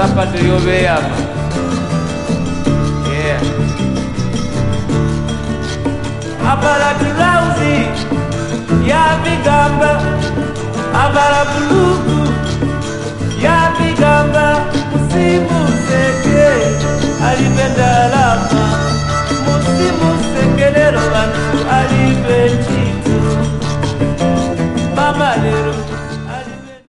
sapato yobeyama. Yeah. Abala tulauzi ya bigamba, abala bulugu ya bigamba, musimu seke alipenda lama, musimu seke lero bantu alipe chitu. Mama lero